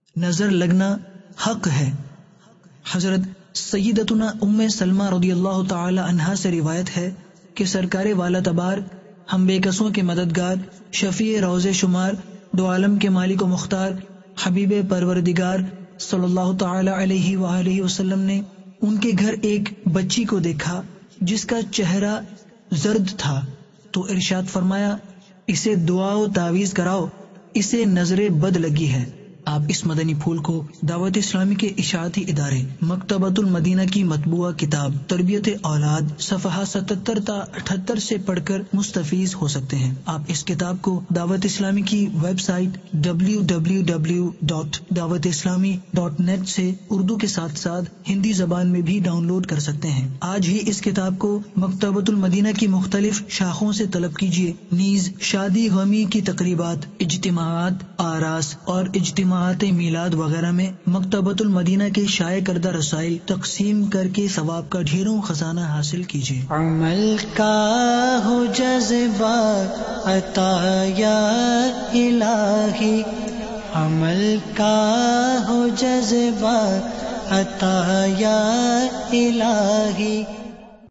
نظر لگنا حق ہے۔ حضرت سیدتنا ام سلمہ رضی اللہ تعالی عنہا سے روایت ہے کہ سرکار والا تبار، ہم بے کسوں کے مددگار، شفیع روز شمار، دو عالم کے مالک و مختار، حبیب پروردگار صلی اللہ تعالی علیہ وآلہ وسلم نے ان کے گھر ایک بچی کو دیکھا جس کا چہرہ زرد تھا، تو ارشاد فرمایا، اسے دعا و تعویذ کراؤ، اسے نظر بد لگی ہے۔ آپ اس مدنی پھول کو دعوت اسلامی کے اشاعتی ادارے مکتبۃ المدینہ کی مطبوعہ کتاب تربیت اولاد صفحہ 77 تا 78 سے پڑھ کر مستفیض ہو سکتے ہیں۔ آپ اس کتاب کو دعوت اسلامی کی ویب سائٹ www.dawatislami.net سے اردو کے ساتھ ساتھ ہندی زبان میں بھی ڈاؤن لوڈ کر سکتے ہیں۔ آج ہی اس کتاب کو مکتبۃ المدینہ کی مختلف شاخوں سے طلب کیجیے۔ نیز شادی غمی کی تقریبات، اجتماعات، آراس اور اجتماعات میلاد وغیرہ میں مکتبۃ المدینہ کے شائع کردہ رسائل تقسیم کر کے ثواب کا ڈھیروں خزانہ حاصل کیجیے۔ عمل کا ہو جذبہ عطا یا الہی، عمل کا ہو جذبہ عطا یا الہی،